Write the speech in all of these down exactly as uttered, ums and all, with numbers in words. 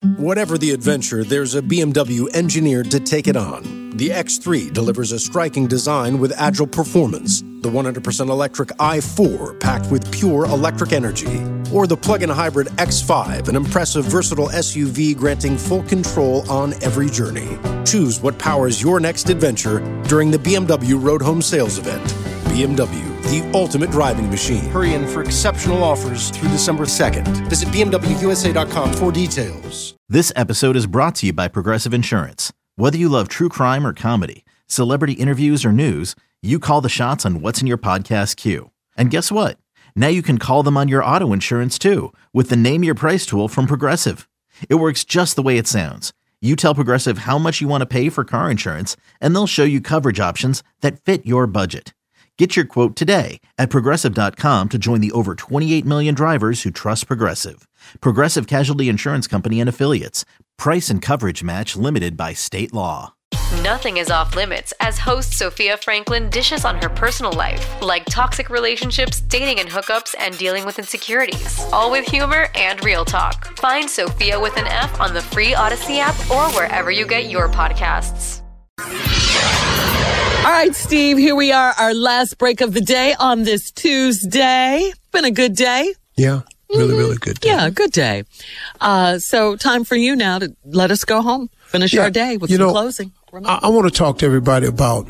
Whatever the adventure, there's a B M W engineered to take it on. The X three delivers a striking design with agile performance. The one hundred percent electric i four, packed with pure electric energy. Or the plug-in hybrid X five, an impressive, versatile S U V granting full control on every journey. Choose what powers your next adventure during the B M W Road Home Sales Event. B M W, the ultimate driving machine. Hurry in for exceptional offers through December second. Visit B M W U S A dot com for details. This episode is brought to you by Progressive Insurance. Whether you love true crime or comedy, celebrity interviews or news, you call the shots on what's in your podcast queue. And guess what? Now you can call them on your auto insurance too with the Name Your Price tool from Progressive. It works just the way it sounds. You tell Progressive how much you want to pay for car insurance, and they'll show you coverage options that fit your budget. Get your quote today at Progressive dot com to join the over twenty-eight million drivers who trust Progressive. Progressive Casualty Insurance Company and Affiliates. Price and coverage match limited by state law. Nothing is off limits as host Sophia Franklin dishes on her personal life, like toxic relationships, dating and hookups, and dealing with insecurities. All with humor and real talk. Find Sophia with an F on the free Odyssey app or wherever you get your podcasts. All right, Steve, here we are, our last break of the day on this Tuesday. Been a good day. Yeah, really, really good day. Yeah, good day. Uh, so time for you now to let us go home, finish yeah, our day with you some know, closing. I, I want to talk to everybody about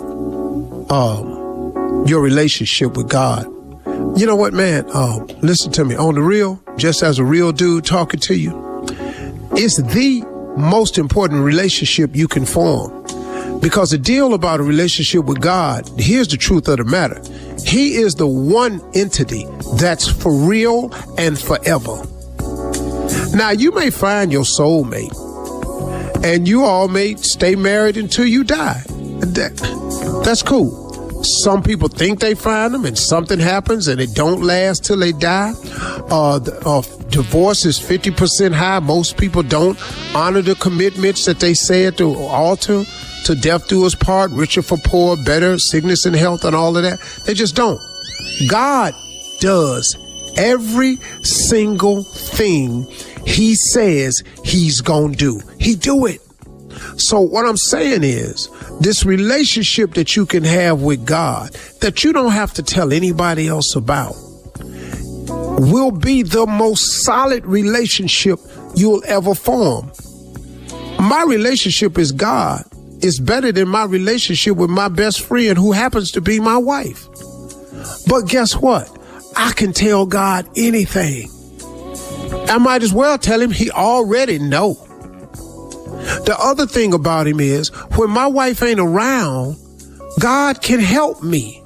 um, your relationship with God. You know what, man? Uh, listen to me. On the real, just as a real dude talking to you, it's the most important relationship you can form. Because the deal about a relationship with God, here's the truth of the matter. He is the one entity that's for real and forever. Now, you may find your soulmate, and you all may stay married until you die. That, that's cool. Some people think they find them, and something happens, and it don't last till they die. Uh, the, uh, divorce is fifty percent high. Most people don't honor the commitments that they say at the altar. To death do us part, richer for poor, better, sickness and health and all of that. They just don't. God does every single thing he says he's gonna do. He do it. So what I'm saying is, this relationship that you can have with God, that you don't have to tell anybody else about, will be the most solid relationship you'll ever form. My relationship is God. It's better than my relationship with my best friend who happens to be my wife. But guess what? I can tell God anything. I might as well tell him he already know. The other thing about him is when my wife ain't around, God can help me.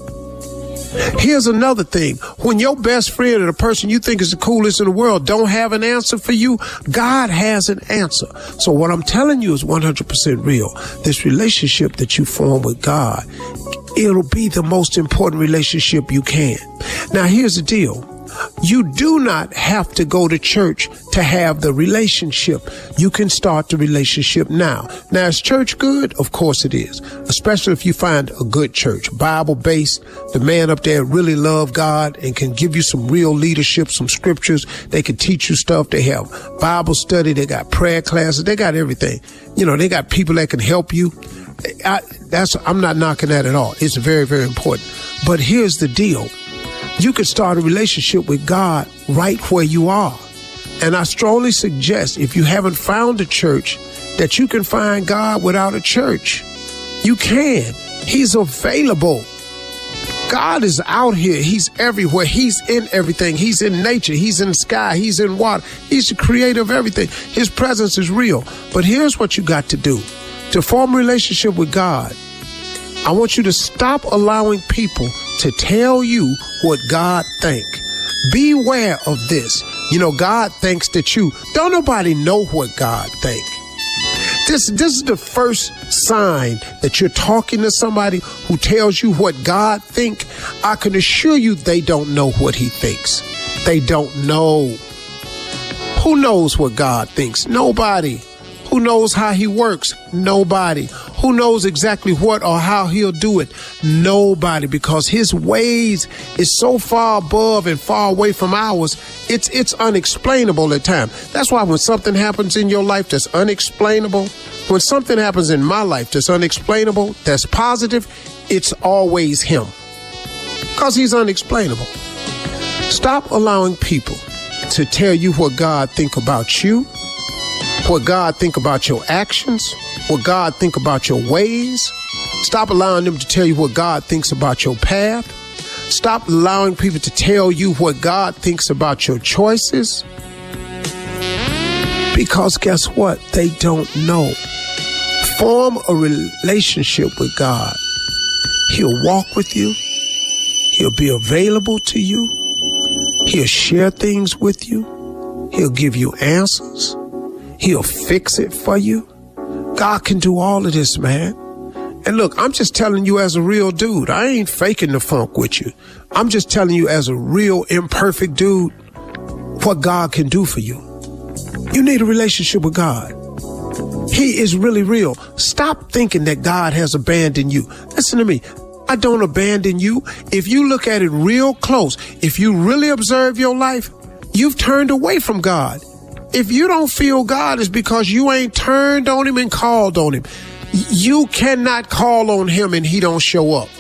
Here's another thing. When your best friend or the person you think is the coolest in the world don't have an answer for you, God has an answer. So what I'm telling you is one hundred percent real. This relationship that you form with God, it'll be the most important relationship you can. Now, here's the deal. You do not have to go to church to have the relationship. You can start the relationship now. Now, is church good? Of course it is, especially if you find a good church, Bible-based. The man up there really love God and can give you some real leadership, some scriptures. They can teach you stuff. They have Bible study. They got prayer classes. They got everything. You know, they got people that can help you. I, that's, I'm not knocking that at all. It's very, very important. But here's the deal. You can start a relationship with God right where you are. And I strongly suggest, if you haven't found a church, that you can find God without a church. You can. He's available. God is out here. He's everywhere. He's in everything. He's in nature. He's in the sky. He's in water. He's the creator of everything. His presence is real. But here's what you got to do. To form a relationship with God, I want you to stop allowing people to tell you what God think. Beware of this. You know, God thinks that you, don't nobody know what God think. This, this is the first sign that you're talking to somebody who tells you what God think. I can assure you they don't know what he thinks. They don't know. Who knows what God thinks? Nobody. Who knows how he works? Nobody. Who knows exactly what or how he'll do it? Nobody, because his ways is so far above and far away from ours, it's it's unexplainable at times. That's why when something happens in your life that's unexplainable, when something happens in my life that's unexplainable, that's positive, it's always him. Because he's unexplainable. Stop allowing people to tell you what God think about you, what God think about your actions, what God think about your ways. Stop allowing them to tell you what God thinks about your path. Stop allowing people to tell you what God thinks about your choices. Because guess what? They don't know. Form a relationship with God. He'll walk with you. He'll be available to you. He'll share things with you. He'll give you answers. He'll fix it for you. God can do all of this, man. And look, I'm just telling you as a real dude. I ain't faking the funk with you. I'm just telling you as a real imperfect dude what God can do for you. You need a relationship with God. He is really real. Stop thinking that God has abandoned you. Listen to me. I don't abandon you. If you look at it real close, if you really observe your life, you've turned away from God. If you don't feel God, it's because you ain't turned on him and called on him. You cannot call on him and he don't show up.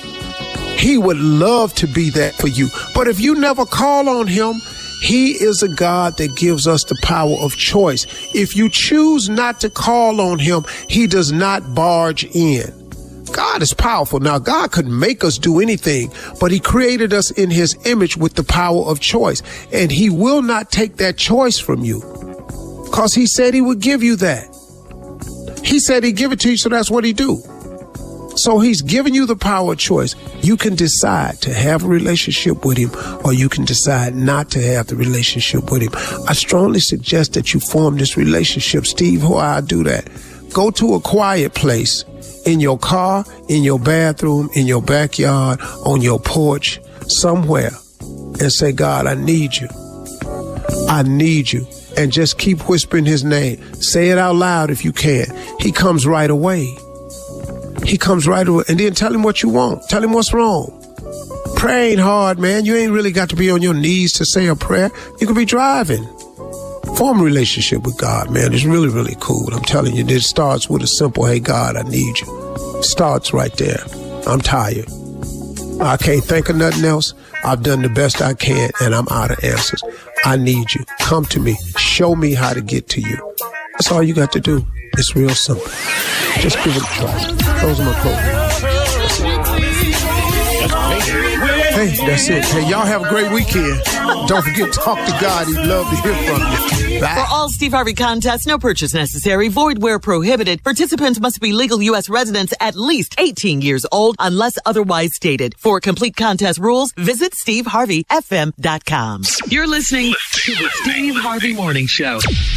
He would love to be that for you. But if you never call on him, he is a God that gives us the power of choice. If you choose not to call on him, he does not barge in. God is powerful. Now, God could make us do anything, but he created us in his image with the power of choice. And he will not take that choice from you because he said he would give you that. He said he'd give it to you, so that's what he do. So he's giving you the power of choice. You can decide to have a relationship with him, or you can decide not to have the relationship with him. I strongly suggest that you form this relationship. Steve, how I do that? Go to a quiet place. In your car, in your bathroom, in your backyard, on your porch, somewhere, and say, God, I need you. I need you. And just keep whispering his name. Say it out loud if you can. He comes right away. He comes right away. And then tell him what you want. Tell him what's wrong. Prayer ain't hard, man. You ain't really got to be on your knees to say a prayer. You could be driving. Form a relationship with God, man. It's really, really cool. I'm telling you, it starts with a simple, hey, God, I need you. Starts right there. I'm tired. I can't think of nothing else. I've done the best I can, and I'm out of answers. I need you. Come to me. Show me how to get to you. That's all you got to do. It's real simple. Just give it a try. Those are my quotes. Hey, that's it. Hey, y'all have a great weekend. Don't forget to talk to God. He'd love to hear from you. Bye. For all Steve Harvey contests, no purchase necessary, void where prohibited. Participants must be legal U S residents at least eighteen years old unless otherwise stated. For complete contest rules, visit steve harvey f m dot com. You're listening to the Steve Harvey Morning Show.